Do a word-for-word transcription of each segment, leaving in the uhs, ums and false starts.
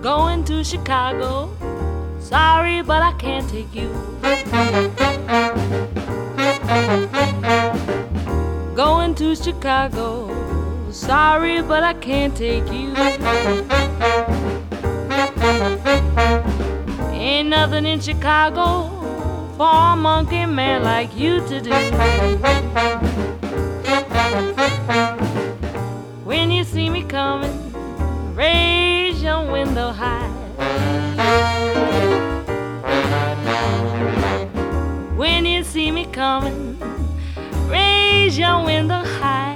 Going to Chicago. Sorry, but I can't take you. Going to Chicago. Sorry, but I can't take you. Ain't nothing in Chicago for a monkey man like you to do. When you see me coming, raise your window high. When you see me coming, raise your window high.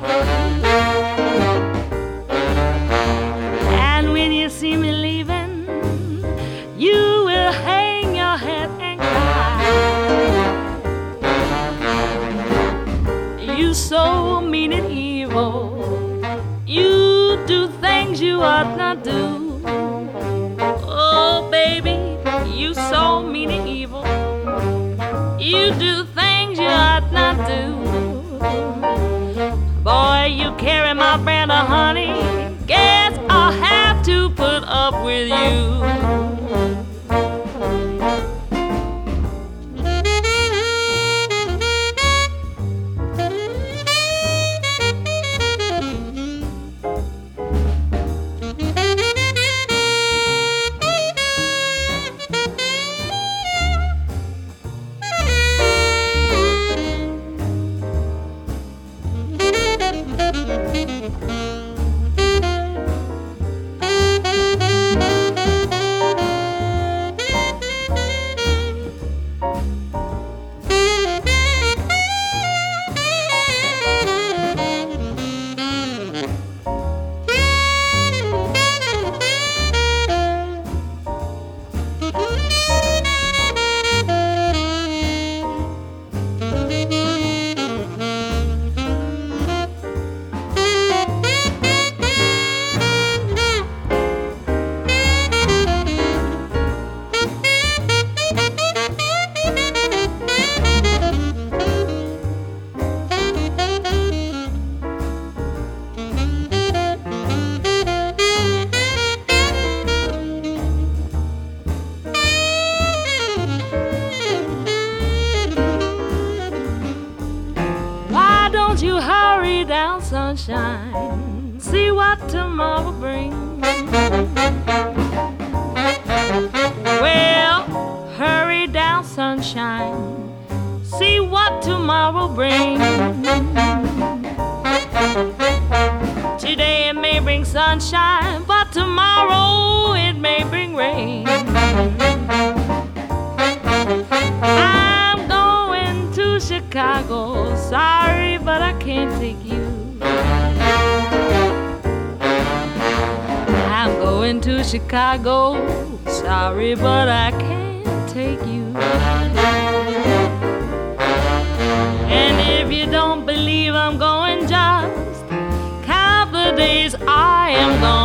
And when you see me leaving, you will hang your head and cry. You so mean and evil, you do things you ought not do. Oh baby, you so mean and evil, you do things you ought not do. Boy, you carry my brand of honey, guess I'll have to put up with you. Don't you hurry down, sunshine, see what tomorrow brings. Well, hurry down, sunshine, see what tomorrow brings. Today it may bring sunshine, but tomorrow it may bring rain. I'm going to Chicago, sorry, but I can't take you. I'm going to Chicago, sorry, but I can't take you. And if you don't believe I'm going, just count the days I am gone.